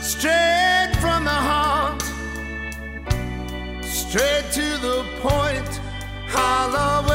straight from the heart, straight to the point. How love